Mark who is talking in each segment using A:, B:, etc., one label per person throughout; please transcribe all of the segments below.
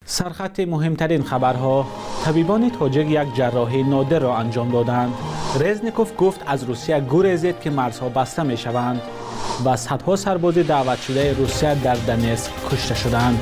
A: سرخط مهمترین خبرها: طبیبان تاجیک یک جراحی نادر را انجام دادند. رزنیکوف گفت از روسیه گریزید که مرزها بسته می شوند. و صدها سرباز دعوت شده روسیه در دنیسک کشته شدند.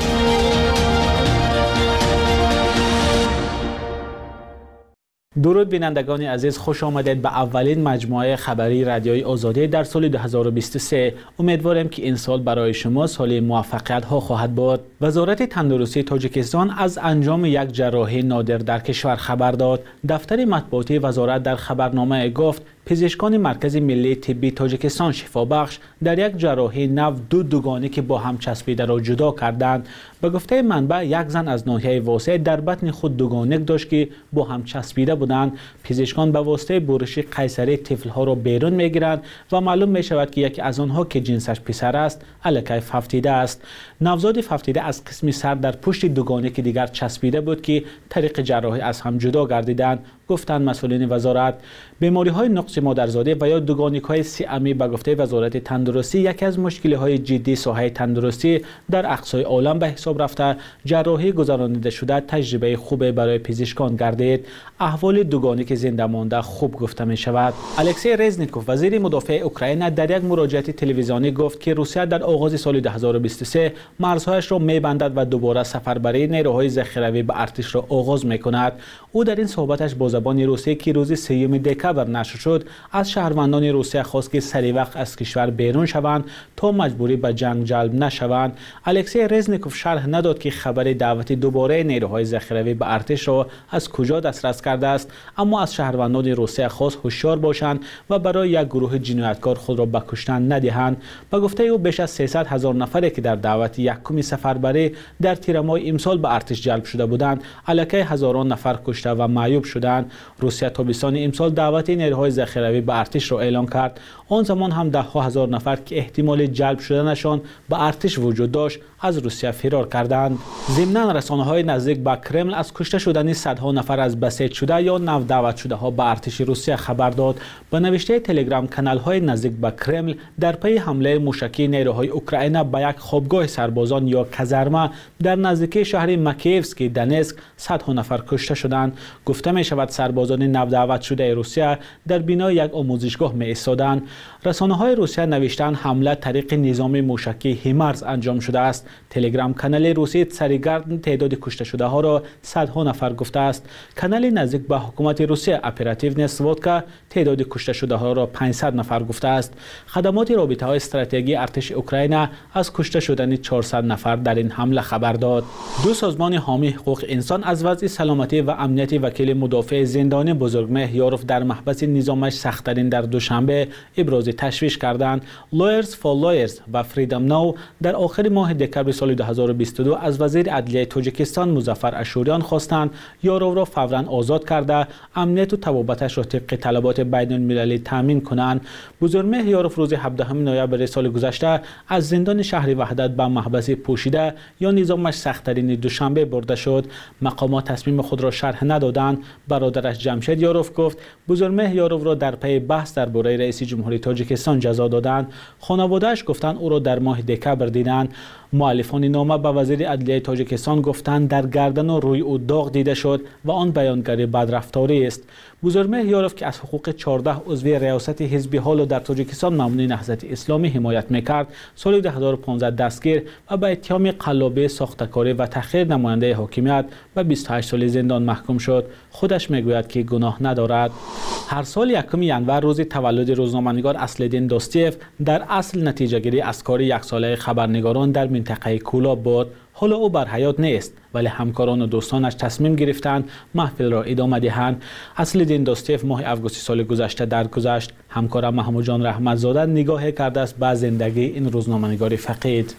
A: درود بینندگان عزیز، خوش آمدید به اولین مجموعه خبری رادیوی آزادی در سال 2023. امیدوارم که این سال برای شما سال موفقیت ها خواهد بود. وزارت تندرستی تاجیکستان از انجام یک جراحی نادر در کشور خبر داد. دفتر مطبوعاتی وزارت در خبرنامه گفت پزشکان مرکز ملی طبی تاجیکستان شفابخش در یک جراحی نو دو دوگانه که با هم چسبیده را جدا کردند. به گفته منبع، یک زن از ناحیه واسطه در بطن خود دوگانک داشت که با هم چسبیده بودند. پزشکان به واسطه برش قیصری طفل‌ها را بیرون می‌گیرند و معلوم می‌شود که یکی از آنها که جنسش پسر است، الکی ففتیده است. نوزاد ففتیده از قسم سر در پشت دوگانک دیگر چسبیده بود که طریق جراحی از هم جدا گردیدند، گفتند مسئولین وزارت. بیماری‌های نقص مادرزاده و یا دوگانک‌های سیامی به گفته وزارت تندرستی یکی از مشکل‌های جدی ساحه تندرستی در اقصای عالم به حساب رفته. جراحی گذرانیده شده تجربه خوبی برای پزشکان گردید. احوال دوگانک زنده مانده خوب گفته می شود. الکسی رزنیکوف وزیر مدافع اوکراین در یک مراجعه تلویزیونی گفت که روسیه در آغاز سال 2023 مرزهایش را می‌بندد و دوباره سفربری نیروهای ذخیروی به ارتش را آغاز می‌کند. او در این صحبتش با زبان روسی که روز 3 دکبر نشر شد از شهروندان روسیه خواست که سریع وقت از کشور بیرون شوند تا مجبوری به جنگ جلب نشوند. الکسی رزنیکوف شرح نداد که خبر دعوت دوباره نیروهای ذخیروی به ارتش را از کجا دسترس کرده است، اما از شهروندان روسیه خواست هوشیار باشند و برای یک گروه جنایتکار خود را به کشتن ندهند. به گفته او بیش از 300,000 نفری که در دعوت یکم سفربری در تیر ماه امسال به ارتش جلب شده بودند، الکی هزاران نفر کشته و معیوب شدند. روسیه تابستان امسال دعوت نیروهای ذخیروی به ارتش را اعلام کرد. آن زمان هم ده ها هزار نفر که احتمال جلب شدنشان به ارتش وجود داشت از روسیه فرار کردند. ضمناً رسانه‌های نزدیک به کرمل از کشته شدن صدها نفر از بسیج شده یا نو دعوت شده ها به ارتش روسیه خبر داد. به نوشته تلگرام کانال‌های نزدیک به کرمل در پی حمله موشکی نیروهای اوکراین به یک خوابگاه سربازان یا کازارما در نزدیکی شهر مکیوسک دنیسک صدها نفر کشته شدند. گفته می شود سربازان نو دعوت شده روسیه در بینای یک آموزشگاه می ایستادند. رسانه‌های روسیه نوشتند حمله طریق نظام موشکی هیمارس انجام شده است. تلگرام کانال روسی سریگارد تعداد کشته شده ها را صدها نفر گفته است. کانال نزدیک به حکومت روسیه اپراتیو سوودکا تعداد کشته شده ها را 500 نفر گفته است. خدمات رابطه های استراتژی ارتش اوکراین از کشته شدن 400 نفر در این حمله خبر داد. دو سازمان حامی حقوق انسان از وضع سلامتی و امنیت وکیل مدافع زندانی بزرگمه یاروف در محبس نظامش سخت‌ترین در دوشنبه ابراز تشویش کردند. Lawyers for Lawyers و فریدم ناو در آخر ماه دکبر سال 2022 از وزیر عدلیه تاجیکستان مظفر اشوریان خواستند یاروف را فوراً آزاد کرده امنیت و طبابتش را طبق طلبات بین المللی تامین کنند. بزرگمه یاروف روز 17 نوامبر سال گذشته از زندان شهر وحدت به محبس پوشیده یا نظامش سخت‌ترین دوشنبه برده شد. مقامات تصمیم خود را شرح ندادند. برادرش جمشید یاروف گفت بزرگمه یاروف را در پی بحث درباره رئیس جمهوری تاجیکستان جزا دادند. خانواده‌اش گفتند او را در ماه دکبر دیدند. مؤلفان نامه به وزیر عدلیه تاجیکستان گفتند در گردن و روی او داغ دیده شد و آن بیانگری بدرفتاری است. بزرگمه یاروف که از حقوق 14 عضو ریاست حزب حال در تاجیکستان ممنوع نهضت اسلامی حمایت میکرد، سال 2015 دستگیر و به اتهام قلابی، ساخته‌کاری و تحقیر نماینده حاکمیت به 28 سال زندان محکوم شد. خودش میگوید که گناه ندارد. هر سال 1 ژانویه روز تولد روزنامه‌نگار اصل‌الدین دوستیف در اصل نتیجه‌گیری از کار یک ساله خبرنگاران در منطقه کولاب بود. حالا او بر حیات نیست، ولی همکاران و دوستانش تصمیم گرفتند محفل را ادامه دهند. اصل‌الدین دوستیف ماه اوگوست سال گذشته درگذشت. همکارم محمود جان رحمتزاده نگاه کرده است به زندگی این روزنامه‌نگار فقید.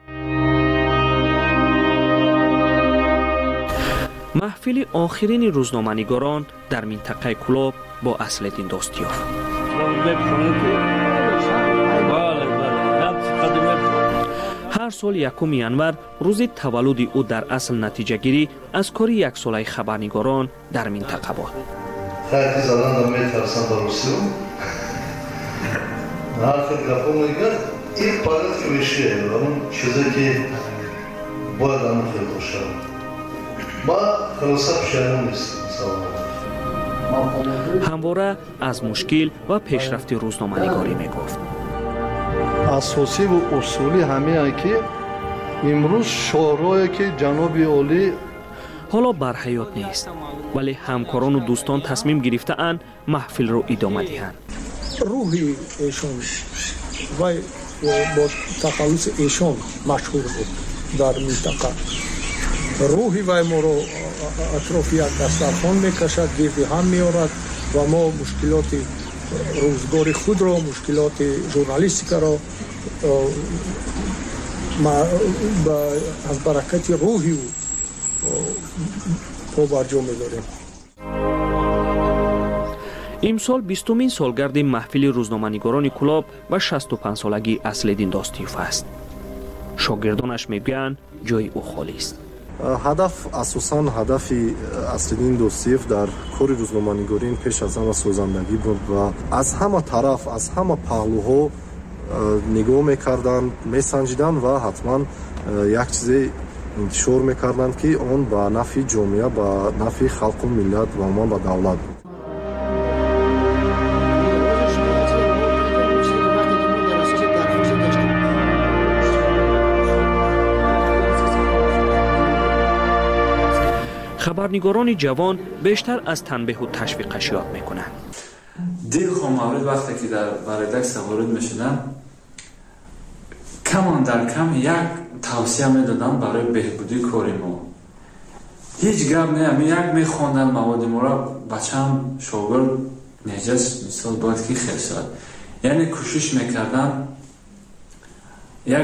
B: محفل آخرین روزنامه‌نگاران در منطقه کولاب با اصل‌الدین دوستیف. هر سال 1 ژانویه روز تولد او در اصل نتیجه گیری از کار یک ساله خبرنگاران در منطقه بود.
C: Herkes alandan metarsan barusyu. Artık lafımı gör. İlk parası bir şey. Onun çizgi باید همون خیلی روشن. ما خلاصه پشیمان نیستیم.
B: همواره از مشکل و پیشرفت روزنامه‌نگاری میگفت.
C: اساسی و اصولی همینه که امروز شعارهایی که جناب عالی
B: حالا بر حیات نیست، ولی همکاران و دوستان تصمیم گرفته‌اند محفل رو ادامه دهند.
D: روحی ایشان و با تخلص ایشان مشهور بود در منطقه. روحی وای ما رو اطراف یک دسترخوان میکشد، گرد هم میارد و ما مشکلات روزگار خود را، مشکلات ژورنالیستیک را از برکت روحی و برجا میداریم.
B: امسال 20مین سالگرد محفل روزنامه‌نگاران کلاب و 65 سالگی اصل‌الدین داستیوف است. شاگردانش میگویند جای او خالی است.
E: هدف اساساً هدف اصل‌الدین دوستیف در کار روزنامه‌نگاری پیش از همه سازندگی بود و از همه طرف از همه پهلوها نگاه میکردند، میسنجیدند و حتما یک چیزی انتشار میکردند که اون به نفع جامعه، به نفع خلق و ملت و ما به دولت بود.
B: خبرنگاران جوان بیشتر از تنبیه و تشویقش یاد میکنند.
F: دیر خامورد وقتی که در بردکس وارد میشدم کمان در کم یک توصیه میدادم برای بهبودی کاری ما. هیچ گپ نه، یک میخواندم مواد ما را بچم شاگرد نجس مثال باید که خیلی شد، یعنی کوشش میکردم یک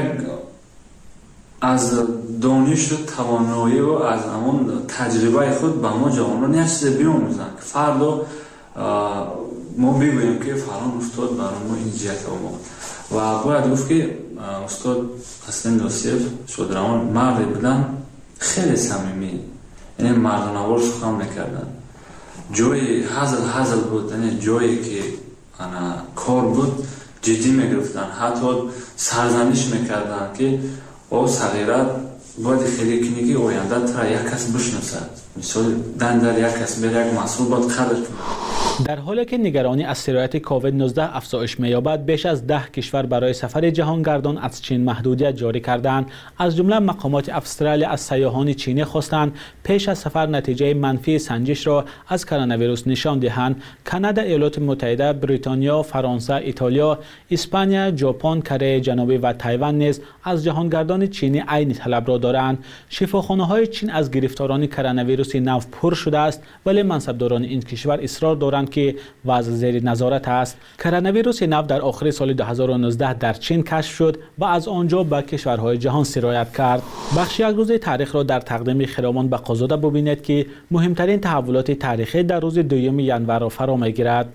F: از دانش و توانایی و از همون تجربه خود به ما جوانان یک چیز بیاموزن که فردا ما بگوییم که فلان استاد برای ما این جهت آموخت. و باید گفت که استاد اصلالدین دوستیف شادروان مردی بودن خیلی صمیمی، یعنی مردانوار سخن میکردن، جای هزل بود، یعنی جایی که کار بود جدی میگرفتن، حتی سرزنش میکردن که او صغیرت باید خیلی کنی که آینده تر یک کس بشناسد، مثال در یک کس بر یک مسئول باید قدر کنه.
A: در حالی که نگرانی از سرایت کووید 19 افزایش می‌یابد، بیش از 10 کشور برای سفر جهانگردان از چین محدودیت جاری کردند. از جمله مقامات استرالیا از سیاحان چینی خواستند پیش از سفر نتیجه منفی سنجش را از کرونا ویروس نشان دهند. کانادا، ایالات متحده، بریتانیا، فرانسه، ایتالیا، اسپانیا، ژاپن، کره جنوبی و تایوان نیز از جهانگردان چینی عین طلب را دارند. شفاخانه‌های چین از گرفتاران کرونا ویروس نو پر شده است، ولی منصبداران این کشور اصرار دارند که وضع زیر نظارت است. کرونا ویروس نو در آخر سال 2019 در چین کشف شد و از آنجا به کشورهای جهان سرایت کرد. بخش یک روز تاریخ را در تقدیم خرامان بقازاده ببینید که مهمترین تحولات تاریخی در روز 2 ژانویه را فرا می‌گیرد.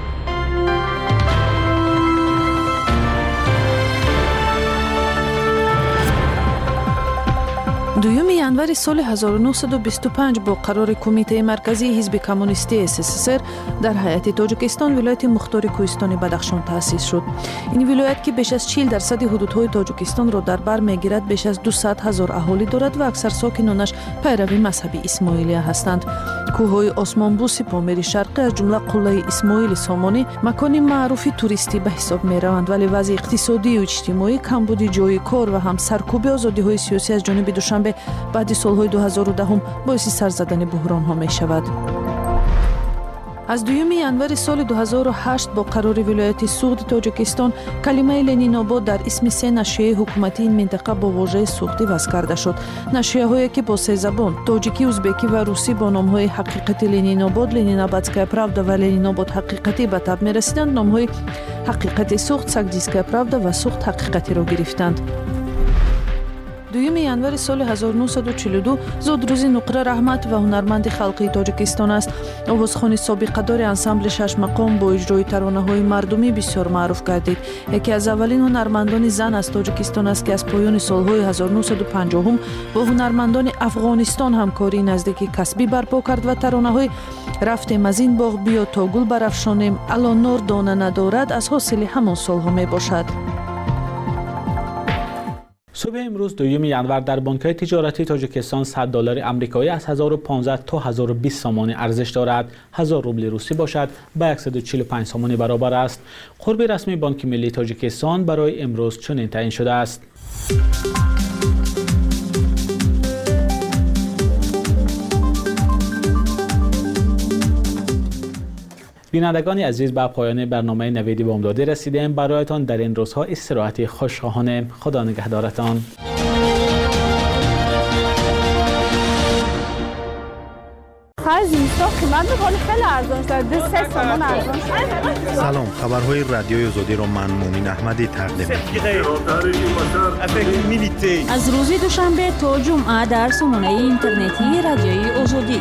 G: 2 январи соли 1925 бо қарори кумитаи марказии ҳизби коммунистии СССР дар ҳайати Тоҷикистон вилояти Мухтори Кӯҳистони Бадахшон таъсис шуд. Ин вилоят ки беш аз 40% ҳудудҳои Тоҷикистонро дар бар мегирад, беш аз 200 000 аҳолӣ дорад ва аксар сокинонаш пайрави мазҳаби исмоилия ҳастанд. кӯҳҳои Осмонбӯси Помири Шарқӣ аз ҷумла қуллаи Исмоили Сомонӣ макони маъруфи туристӣ ба ҳисоб мераванд, вале вазъи иқтисодию иҷтимоӣ, камбуди ҷойи кор ва ҳам саркӯби озодиҳои сиёсӣ аз ҷониби Душанбе баъди солҳои 2010 боиси сар задани буҳронҳо мешавад. аз 2 январи соли 2008 бо қарори вилояти суғди Тоҷикистон калимаи Ленинобод дар исми се нашрияи ҳукуматии ин минтақа бо вожаи суғдӣ вазъ карда шуд. Нашрияҳое ки бо се забон тоҷикӣ, ӯзбекӣ ва русӣ бо номҳои ҳақиқати Ленинобод, Ленинобадская правда ва Ленинобод ҳақиқатӣ ба таб мерасиданд, номҳои ҳақиқати суғд, Сагдийская правда ва суғд ҳақиқатиро гирифтанд. 2 январи соли 1942 зодрӯзи Нуқра Раҳмат ва ҳунарманди халқии Тоҷикистон аст. овозхони собиқадори ансамбли Шашмақом бо иҷрои таронаҳои мардумӣ бисёр маъруф гардид. яке аз аввалин ҳунармандони зан аз Тоҷикистон аст ки аз поёни солҳои 1950 бо ҳунармандони Афғонистон ҳамкории наздики касбӣ барпо кард ва таронаҳои рафтем аз ин боғ биё то гул барафшонем, алон нор дона надорад аз ҳосили ҳамон солҳо мебошад.
A: صبح امروز دوم ینور در بانک‌های تجارتی تاجیکستان $100 آمریکایی از 1015 تا 1020 سامانی ارزش دارد. 1000 روبل روسی باشد به 145 سامانی برابر است. قرب رسمی بانک ملی تاجیکستان برای امروز چنین تعیین شده است. بینندگان عزیز، به پایان برنامه نویدی بامدادی رسیدیم. برایتان در این روزها استراحتی خوشخواهانه. خدا نگهدارتان.
H: سلام، خبرهای رادیوی آزادی را من مومن احمدی تقدیم می‌کنم.
I: از روز دوشنبه تا جمعه در سامانه اینترنتی رادیوی آزادی.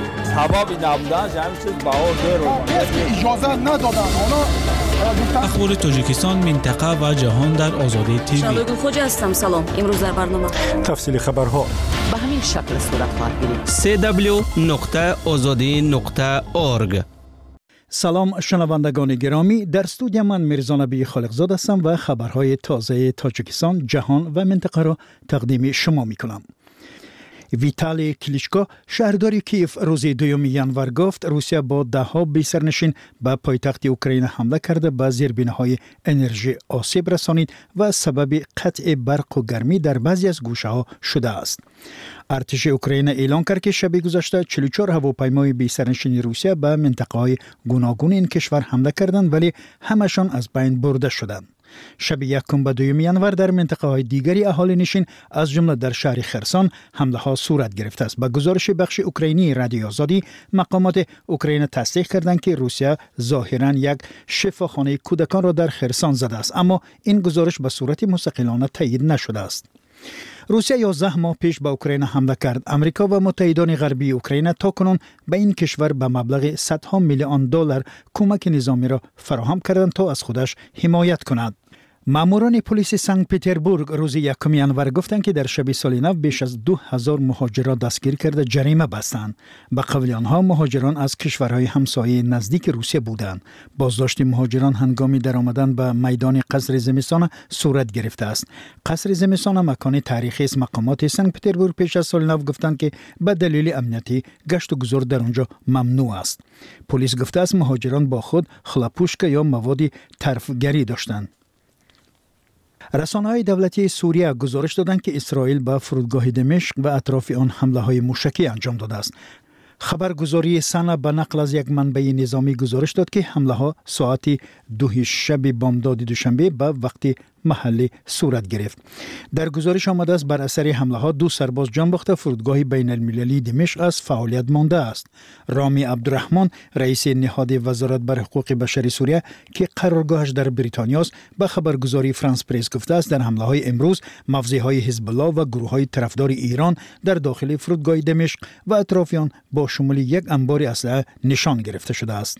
D: اجازه ندادن
A: اخبار تاجیکستان، منطقه و جهان در آزادی تیوی.
I: شبگون خوج هستم. سلام. امروز در برنامه
H: تفصیل خبرها
I: به همین شکل صورت خواهد گرفت.
H: www.azadi.org.
J: سلام شنوندگان گرامی، در استودیو من میرزا نبی خالقزاد هستم و خبرهای تازه تاجیکستان، جهان و منطقه را تقدیم شما میکنم. ویتالی کلیچکو شهردار کیف روز دوم ینور گفت روسیه با دهها بی‌سرنشین به پایتخت اوکراین حمله کرده، به زیربناهای انرژی آسیب رسانید و سبب قطع برق و گرمی در بعضی از گوشه‌ها شده است. ارتش اوکراین اعلام کرد که شب گذشته 44 هواپیمای بی‌سرنشین روسیه به منطقه‌های گوناگون این کشور حمله کردند، ولی همشان از بین برده شدند. شب یکم به دوم ینور در منطقه های دیگری اهالی نشین از جمله در شهر خرسان حمله ها صورت گرفته است. به گزارش بخش اوکراینی رادیو آزادی، مقامات اوکراین تصدیق کردند که روسیه ظاهراً یک شفاخانه کودکان را در خرسان زده است، اما این گزارش به صورت مستقلانه تایید نشده است. روسیه 11 ماه پیش به اوکراین حمله کرد. امریکا و متحدان غربی اوکراین تاکنون به این کشور به مبلغ صدها میلیون دلار کمک نظامی را فراهم کردند تا از خودش حمایت کند. ماموران پلیس سنت پترزبورگ روز یکم ینور گفتند که در شب سال نو بیش از 2000 مهاجر را دستگیر کرده جریمه بستند. به قول آنها مهاجران از کشورهای همسایه نزدیک روسیه بودند. بازداشت مهاجران هنگامی درآمدن به میدان قصر زمستان صورت گرفته است. قصر زمستان مکان تاریخی است. مقامات سنت پترزبورگ پیش از سال نو گفتند که به دلیل امنیتی گشت و گذار در آنجا ممنوع است. پلیس گفته است مهاجران با خود خلاپوشک یا مواد طرفگری داشتند. رسانه‌های دولتی سوریه گزارش دادند که اسرائیل به فرودگاه دمشق و اطراف آن حمله‌های موشکی انجام داده است. خبرگزاری سنا به نقل از یک منبع نظامی گزارش داد که حمله‌ها ساعت 2 شب بامداد دوشنبه به وقت محلی صورت گرفت. در گزارش آمده است بر اثر حمله‌ها 2 سرباز جان باخته. فرودگاه بین المللی دمشق از فعالیت مانده است. رامی عبدالرحمن رئیس نهاد وزارت بر حقوق بشر سوریه که قرارگاهش در بریتانیا است به خبرگزاری فرانس پرس گفته است در حمله‌های امروز مفزعهای حزب الله و گروه‌های طرفدار ایران در داخل فرودگاه دمشق و اطراف آن با شمول یک انبار اسلحه نشان گرفته شده است.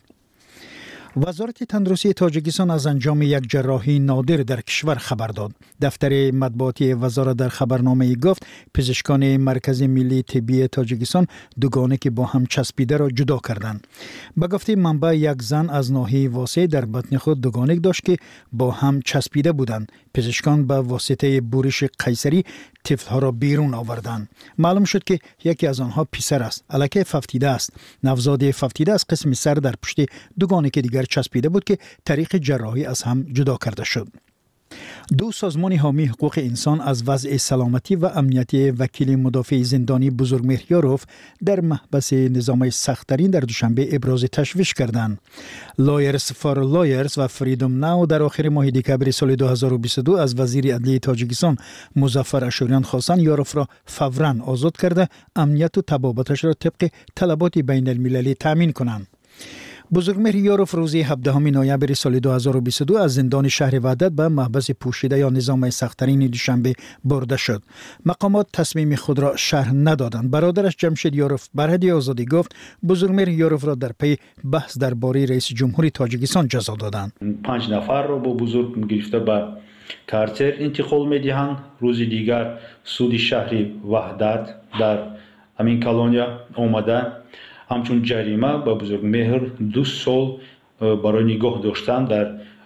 J: وزارت تندرستی تاجیکستان از انجام یک جراحی نادر در کشور خبر داد. دفتر مطبوعاتی وزارت در خبرنامه گفت پزشکان مرکز ملی طبی تاجیکستان دوگانه که با هم چسبیده را جدا کردند. به گفته منبع یک زن از ناحیه واسع در بطن خود دوگانه داشت که با هم چسبیده بودند. پزشکان به واسطه بورش قیصری طفل‌ها را بیرون آوردند. معلوم شد که یکی از آنها پسر است. الکی ففتیده است. نوزاد ففتیده از قسم سر در پشت دوگانه که دیگر چسبیده بود که طریق جراحی از هم جدا کرده شد. 2 سازمان حامی حقوق انسان از وضع سلامتی و امنیتی وکیل مدافع زندانی بزرگمهر یاروف در محبس نظام سخت‌ترین در دوشنبه ابراز تشویش کردند. لایرز فار لایرز و فریدم ناو در آخر ماه دکبر سال 2022 از وزیر عدلیه تاجیکستان مظفر اشوریان خواستند یاروف را فوراً آزاد کرده امنیت و تبابتش را طبق طلبات بین المللی تامین کنند. بزرگمهر یاروف روز 17 نوامبر سال 2022 از زندان شهر وحدت به محبس پوشیده یا نظام سخت‌ترین دوشنبه برده شد. مقامات تصمیم خود را شرح ندادند. برادرش جمشید یاروف بر رادیو آزادی گفت بزرگمهر یاروف را در پی بحث درباره رئیس جمهوری تاجیکستان جزا دادند.
K: 5 نفر را با بزرگ گرفته به کارتر انتقال می‌دهند. روز دیگر سود شهر وحدت در همین کالونیا آمده همچون جریمه به بزرگمهر 2 سال برای نگاه داشتن در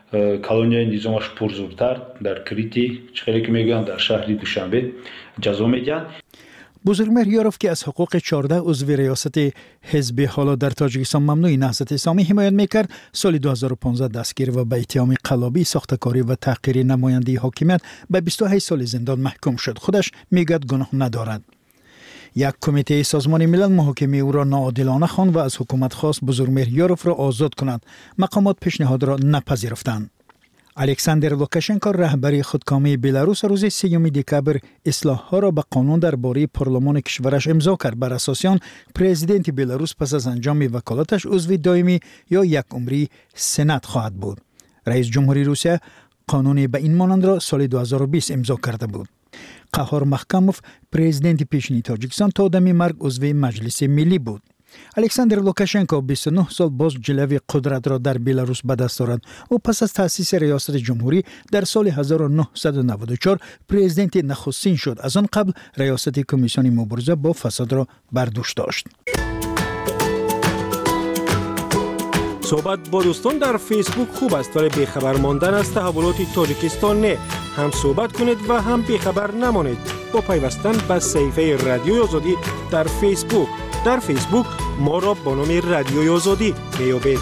K: колонияи низомаш пурзуртар дар Крити чихеле ки мегӯянд дар шаҳри Душанбе ҷазо медиҳанд.
J: بزرگمهر یاروف که از حقوق 14 عضو ریاست حزب حالا در تاجیکستان ممنوعی نهضت اسلامی حمایت میکرد، سال 2015 دستگیر و به اتهام قلابی، ساختکاری و تحقیر نماینده حاکمیت به 28 سال زندان محکوم شد. خودش میگوید گناه ندارد. یک کمیته سازمان ملل محاکمه او را ناعادلانه خواند و از حکومت خواست بزرگمهر یاروف را آزاد کند. مقامات پیشنهاد را نپذیرفتند. الکساندر لوکاشنکو رهبری خودکامه بلاروس روز 3 دکبر اصلاح‌ها را به قانون درباره پارلمان کشورش امضا کرد. بر اساس آن پرزیدنت بلاروس پس از انجام وکالتش عضو دائمی یا یک عمری سنات خواهد بود. رئیس جمهوری روسیه قانون به این مانند را سال 2020 امضا کرده بود. قهار مخکموف پرزیدنت پیشینی تاجیکستان تا دم مرگ عضو مجلس ملی بود. الکساندر لوکاشنکو 29 سال باز جلوی قدرت را در بلاروس به دست دارد. او پس از تأسیس ریاست جمهوری در سال 1994 پرزیدنت نخستین شد. از آن قبل ریاست کمیسیون مبارزه با فساد را بر دوش داشت.
L: صحبت با دوستان در فیسبوک خوب است، ولی بیخبر ماندن از تحولات تاجیکستان نه. هم صحبت کنید و هم بیخبر نمانید با پیوستن به صفحه رادیوی آزادی در فیسبوک. در فیسبوک ما را با نام رادیوی آزادی میابید.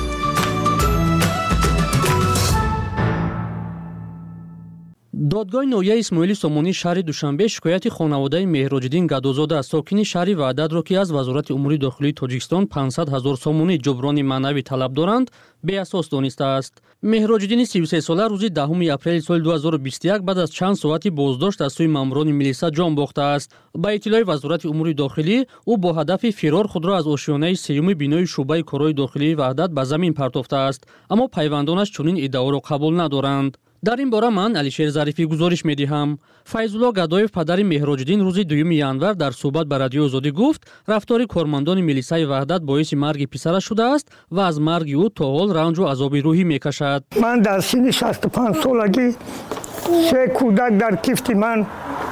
B: دادگاه نویه اسماعیل سامونی شهر دوشنبه شکایت خانواده مهراجدین گدازاده ساکن شهر وحدت را که از وزارت امور داخلی تاجیکستان 500,000 سامونی جبران معنوی طلب دارند به اساس دانسته است. مهراجدین 33 ساله روز 10 اپریل سال 2021 بعد از چند ساعتی بازداشت از سوی ماموران میلیسا جان باخته است. با اطلاع وزارت امور داخلی او با هدف فرار خود را از آشیانه سیوم بینای شعبه کارهای داخلی وحدت به زمین پرتافته است، اما پیوندانش چنین ادعا را قبول ندارند. در این باره من علیشیر ظریفی گزارش می‌دهم. فیض‌الله گدایف پدر مهراجدین روز 2 ینور در صحبت با رادیو آزادی گفت رفتار کارمندان میلیسای وحدت باعث مرگ پسرش شده است و از مرگ او تا حال رنج و عذاب روحی می‌کشد.
D: من در سن 65 سالگی 3 کودک در کیفت من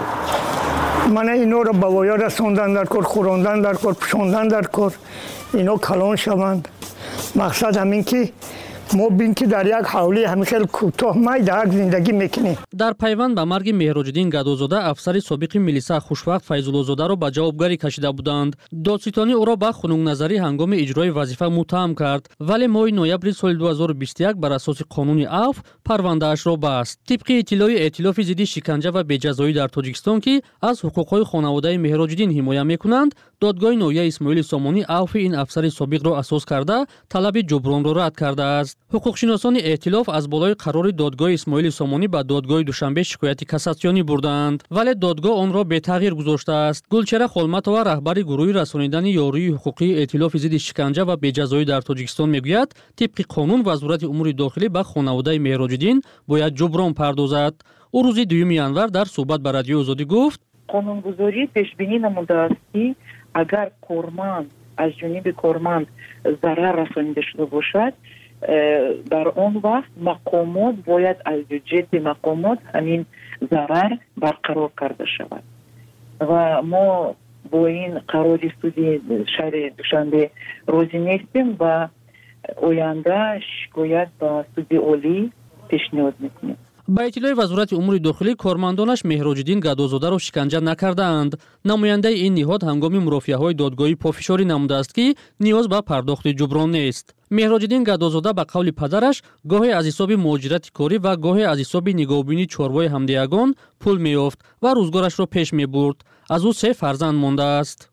D: اینا را به وایا رساندن در کار، خوراندن در کار، پوشاندن در کار، اینا کلان شوند. مقصد همین که ما بین که در یک حوله همیشه کوتاه میدهک زندگی میکنیم.
B: در پیوند به مرگ مهراجدین گدازاده افسر سابق میلیسا خوشوقت فیض‌الله زاده را به جوابگری کشیده بودند. دادستانی او را به خنک نظری هنگام اجرای وظیفه متهم کرد، ولی ماه نوامبر سال 2021 بر اساس قانون عفو پرونده‌اش را بست. طبق اطلاع ائتلاف ضد شکنجه و بی‌جزایی در تاجیکستان که از حقوق‌های خانواده مهراجدین حمایت می‌کنند، دادگاه نویه اسماعیل سامونی عفو این افسر سابق را اساس کرده طلب جبران را رد کرده است. حقوقشناسان ائتلاف از بالای قرار دادگاه اسماعیل سامونی به دادگاه دوشنبه شکایت کاساسیونی بردند، ولی دادگاه آن را به تغییر گذاشته است. گلچهره خولمتова رهبر گروه رسانیدن یارویی حقوقی ائتلاف ضد شکنجه و بی‌جزایی در تاجیکستان میگوید طبق قانون وزارت امور داخلی به خانواده مهراجدین باید جبران پردازد. او روز 2 ینور در صحبت با رادیو آزادی گفت
M: قانونگذاری پیش بینی نموده است که اگر کارمند از جانب کارمند ضرر رسانیده شده باشد، در آن وقت مقامات باید از جد مقامات همین ضرر برقرار کرده شود و ما با این قرار سود شهر دوشنبه راضی نیستیم و آینده شکایت به سود عالی پیشنهاد میکنیم.
B: با اطلاع وزارت امور داخلی کارمندانش مهراجدین گدازاده را شکنجه نکردند. نماینده این نهاد هنگام مرافعه‌های دادگاهی پافشاری نموده است که نیاز به پرداخت جبران نیست. مهراجدین گدازاده به قول پدرش گاهی از حساب مهاجرت کاری و گاهی از حساب نگاهبینی چاروای همدیگان پول می‌یافت و روزگارش را پیش می‌برد. از او 3 فرزند مانده است.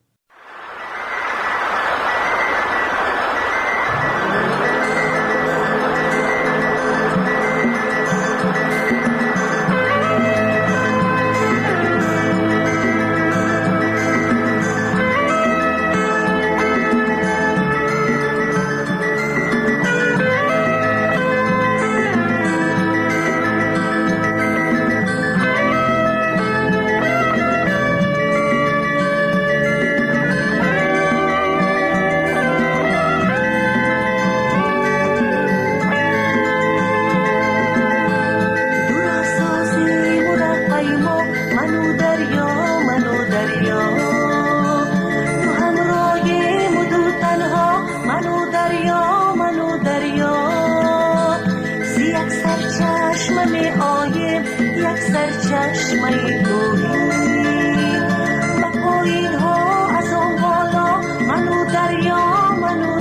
N: چشمه تویی و پایین ها از اون بالا منو دریا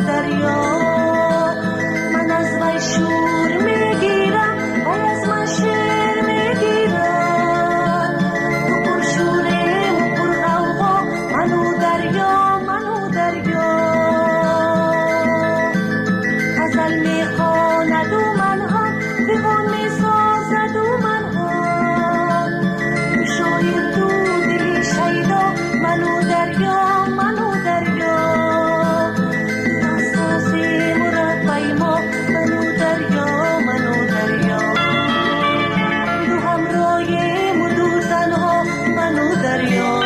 N: من از وی شور میگیرم وی از من شیر میگیرم تو پر شوره و پر غوغا منو دریا غزل میخواند و من هم دیوان میسازد و من هم شایر تو دلی شیدا منو دریا ناسازی مرفعی ما منو دریا دو همراهیم و دو تنها منو دریا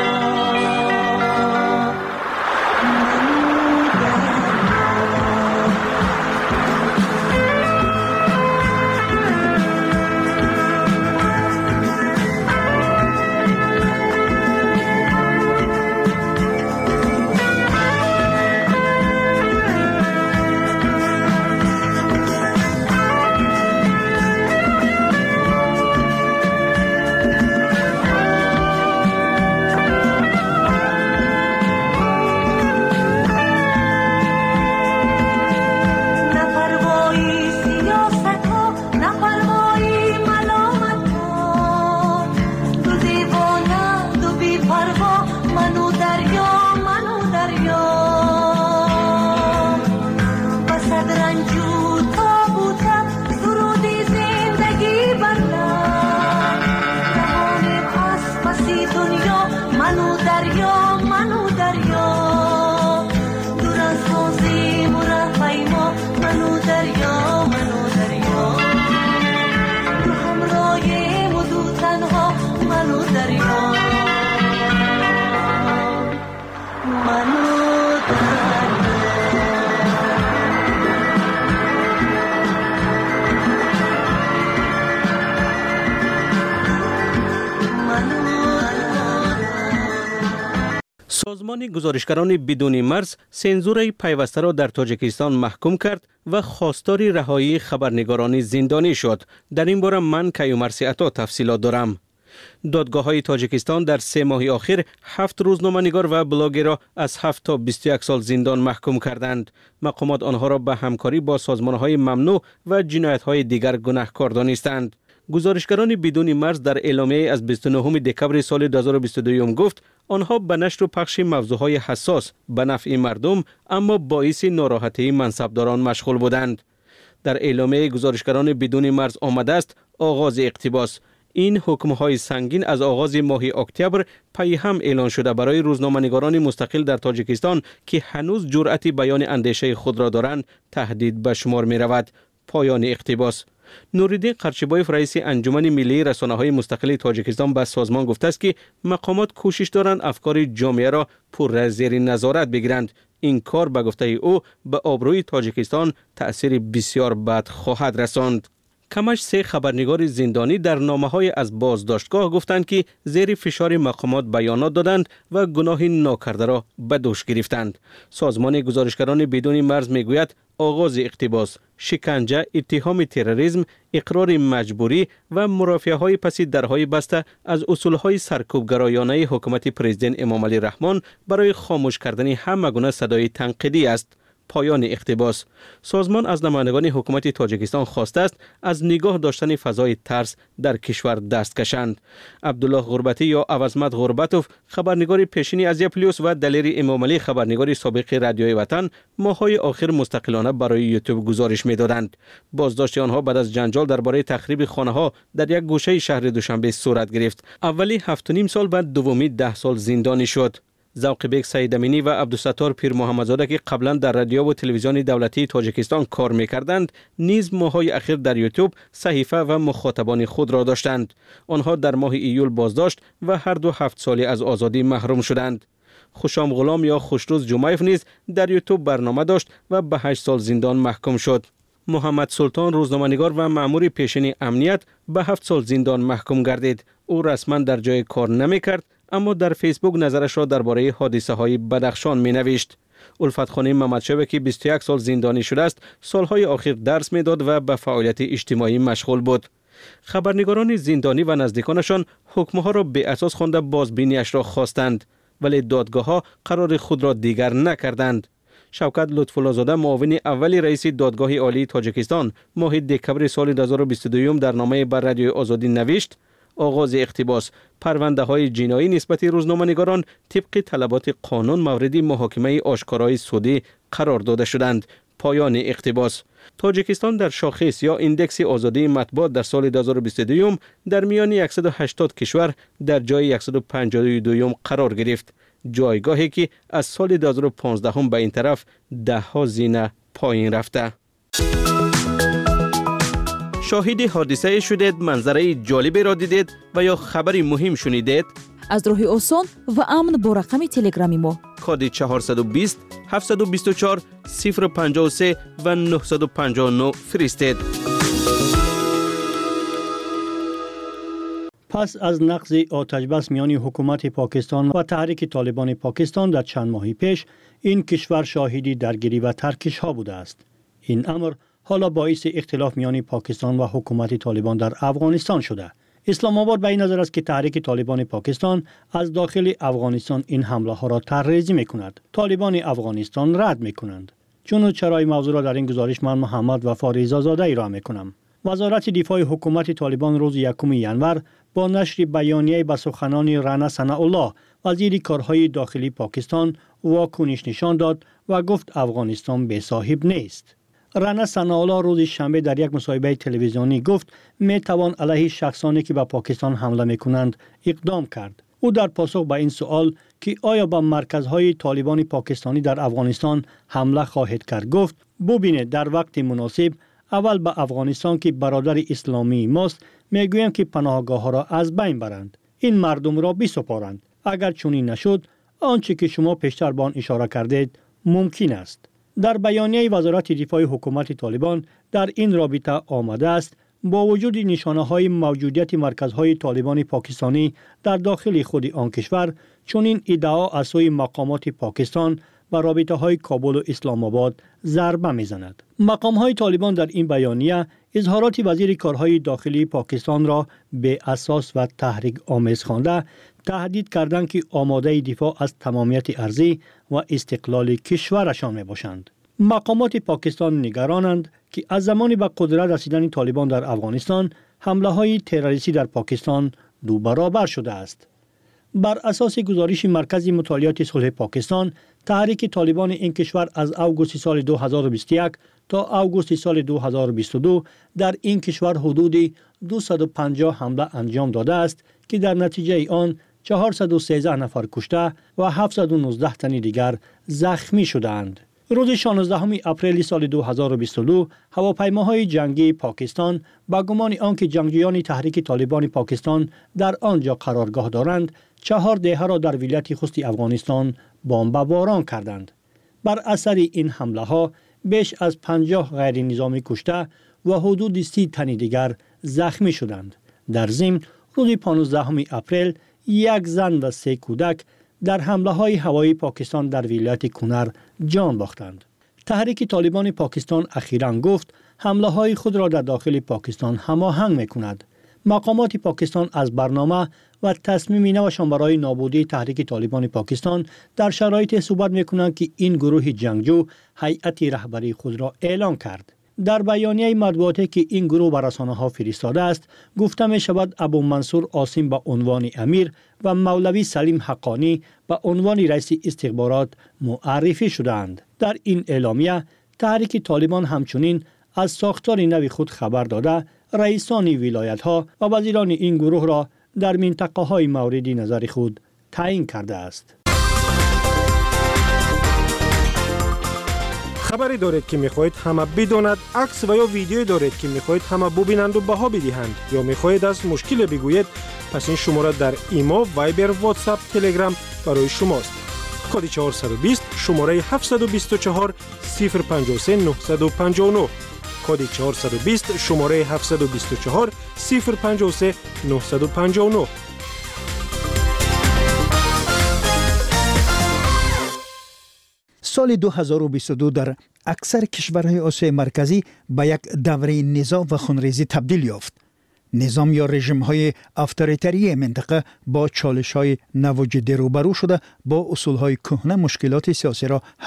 O: سازمان گزارشگران بدون مرز سنزور پیوسته را در تاجیکستان محکوم کرد و خواستار رهایی خبرنگاران زندانی شد. در این باره من کیومرثی عطا تفصیلات دارم. دادگاه‌های تاجیکستان در 3 ماه اخیر 7 روزنامه‌نگار و بلاگر را از 7 تا 21 سال زندان محکوم کردند. مقامات آنها را به همکاری با سازمان‌های ممنوع و جنایت‌های دیگر گناهکار دانستند. گزارشگران بدون مرز در اعلامیه از 29 دکمبر سال 2022 گفت آنها به نشر و پخش موضوعهای حساس به نفع مردم اما باعث ناراحتی منصبداران مشغول بودند. در اعلامیه گزارشگران بدون مرز آمده است آغاز اقتباس. این حکم‌های سنگین از آغاز ماه اکتبر پی هم اعلان شده برای روزنامه‌نگاران مستقل در تاجیکستان که هنوز جرأت بیان اندیشه خود را دارند تهدید به شمار می رود. پایان اقتباس. نوریدین قرچبایف رئیس انجمن ملی رسانه‌های مستقل تاجیکستان به سازمان گفته است که مقامات کوشش دارند افکار جامعه را پر زیر نظارت بگیرند. این کار به گفته او به آبروی تاجیکستان تأثیر بسیار بد خواهد رساند. کمش 3 خبرنگار زندانی در نامه‌های از بازداشتگاه گفتند که زیر فشار مقامات بیانات دادند و گناه ناکرده را به دوش گرفتند. سازمان گزارشگران بدون مرز میگوید آغاز اقتباس، شکنجه، اتهام تروریسم، اقرار مجبوری و مرافعه‌های پس درهای بسته از اصولهای سرکوبگرایانه حکومت پرزیدنت امام علی رحمان برای خاموش کردن همه گونه صدای تنقیدی است. پایان اقتباس. سازمان از نمایندگان حکومت تاجیکستان خواسته است از نگاه داشتن فضای ترس در کشور دست کشند. عبدالله غربتی یا عوضمت غربتوف خبرنگار پیشین ازیا پلیوس و دلیر امام علی خبرنگار سابق رادیوی وطن ماه‌های آخر مستقلانه برای یوتیوب گزارش می‌دادند. بازداشت آنها بعد از جنجال درباره تخریب خانه‌ها در یک گوشه شهر دوشنبه صورت گرفت. اولی 7.5 سال بعد دومی 10 سال زندانی شد. ذوق بیگ سعید امینی و عبدالستار پیر محمدزاده که قبلا در رادیو و تلویزیون دولتی تاجیکستان کار می‌کردند نیز ماه‌های اخیر در یوتیوب صحیفه و مخاطبان خود را داشتند. آنها در ماه ایول بازداشت و هر دو 7 سالی از آزادی محروم شدند. خوشام غلام یا خوشروز جمایف نیز در یوتیوب برنامه داشت و به 8 سال زندان محکوم شد. محمد سلطان روزنامه‌نگار و مأمور پیشین امنیت به 7 سال زندان محکوم گردید. او رسما در جای کار نمی‌کرد اما در فیسبوک نظرش را درباره حادثه‌های بدخشان می‌نوشت. الفت خانی محمدشاه که 21 سال زندانی شده است، سالهای اخیر درس می‌داد و به فعالیت اجتماعی مشغول بود. خبرنگاران زندانی و نزدیکانشان حکمها را به اساس خوانده بازبینیش را خواستند، ولی دادگاه‌ها قرار خود را دیگر نکردند. شوکت لطف‌الله‌زاده معاون اول رئیس دادگاه عالی تاجیکستان ماه دکمبر سال 2022 در نامه بر رادیوی آزادی نوشت: آغاز اقتباس پرونده‌های جنایی نسبت روزنامه‌نگاران طبق طلبات قانون مورد محاکمه آشکارای سودی قرار داده شدند. پایان اقتباس. تاجیکستان در شاخص یا ایندکس آزادی مطبوعات در سال 2022 در میان 180 کشور در جای 152 قرار گرفت، جایگاهی که از سال 2015 به این طرف 10 زینه پایین رفته. شاهد حادثه شدید، منظره جالبی را دیدید و یا خبری مهم شنیدید؟
P: از راه آسان و امن با رقم تلگرامی ما
O: کد 420 724 053 و 959 فرستید.
Q: پس از نقض آتش‌بس میان حکومت پاکستان و تحریک طالبان پاکستان در چند ماه پیش، این کشور شاهدی درگیری و ترکش ها بوده است. این امر حالا باعث اختلاف میان پاکستان و حکومت طالبان در افغانستان شده. اسلام آباد به این نظر است که تحریک طالبان پاکستان از داخل افغانستان این حمله ها را طرح‌ریزی می‌کند. طالبان افغانستان رد می‌کنند. چون چرای موضوع را در این گزارش من محمد وفا رضازاده ارائه می‌کنم. وزارت دفاع حکومت طالبان روز 1 ژانویه با نشر بیانیه به سخنان رانا ثناءالله وزیر کارهای داخلی پاکستان واکنش نشان داد و گفت افغانستان بی صاحب نیست. رانا ثناءالله روز شنبه در یک مصاحبه تلویزیونی گفت می توان علیه شخصانی که به پاکستان حمله میکنند اقدام کرد. او در پاسخ به این سوال که آیا به مرکزهای طالبان پاکستانی در افغانستان حمله خواهد کرد گفت: ببینید، در وقت مناسب اول به افغانستان که برادر اسلامی ماست میگویم که پناهگاه ها را از بین برند، این مردم را بسپارند. اگر چنین نشد، آنچه که شما پیشتر به آن اشاره کردید ممکن است. در بیانیه وزارت دفاع حکومت طالبان در این رابطه آمده است: با وجود نشانه‌های موجودیت مرکزهای طالبان پاکستانی در داخل خود آن کشور، چنین ادعا از سوی مقامات پاکستان و رابطه‌های کابل و اسلام آباد ضربه می‌زند. مقام‌های طالبان در این بیانیه اظهارات وزیر کارهای داخلی پاکستان را به اساس و تحریک آمیز خوانده، تهدید کردند که آماده دفاع از تمامیت ارضی و استقلال کشورشان میباشند. مقامات پاکستان نگرانند که از زمان به قدرت رسیدن طالبان در افغانستان، حمله‌های تروریستی در پاکستان 2 برابر شده است. بر اساس گزارش مرکز مطالعات صلح پاکستان، تحریک طالبان این کشور از اوگوست سال 2021 تا اوگوست سال 2022 در این کشور حدود 250 حمله انجام داده است که در نتیجه آن 413 نفر کشته و 719 تن دیگر زخمی شدند. روز 16 اپریل سال 2022 هواپیماهای جنگی پاکستان با گمان آنکه جنگجویان تحریک طالبان پاکستان در آنجا قرارگاه دارند، 4 دهه را در ولایت خوست افغانستان بمباران کردند. بر اثر این حمله ها بیش از 50 غیر نظامی کشته و حدود 30 تن دیگر زخمی شدند. در ضمن روز 15 اپریل 1 زن و 3 کودک در حمله های هوایی پاکستان در ولایت کنر جان باختند. تحریک طالبان پاکستان اخیراً گفت حمله های خود را در داخل پاکستان هماهنگ می‌کند. مقامات پاکستان از برنامه و تصمیم نوشان برای نابودی تحریک طالبان پاکستان در شرایط صحبت می‌کنند که این گروه جنگجو هیئت رهبری خود را اعلام کرد. در بیانیه مطبوعاتی که این گروه به رسانه‌ها فرستاده است، گفته می شود ابو منصور عاصم به عنوان امیر و مولوی سلیم حقانی به عنوان رئیس استخبارات معرفی شدند. در این اعلامیه تحریک طالبان همچنین از ساختار نو خود خبر داده، رئیسان ولایت‌ها و وزیران این گروه را در منطقه‌های مورد نظر خود تعیین کرده است.
L: خبری دارید که میخواهید همه بداند، عکس و یا ویدیویی دارید که میخواهید همه ببینند و بها بدهند، یا میخواهید از مشکل بگویید، پس این شماره در ایما، وایبر، واتساپ، تلگرام برای شماست. کد 420 شماره 724 053 959. کد 420 شماره 724 053 959.
J: سال 2022 در اکثر کشورهای آسیای مرکزی به یک دوره نزاع و خونریزی تبدیل یافت. نظام یا رژیم های افطاریتری منطقه با چالش های نو و جدی روبرو شده با اصول های کهنه مشکلات سیاسی را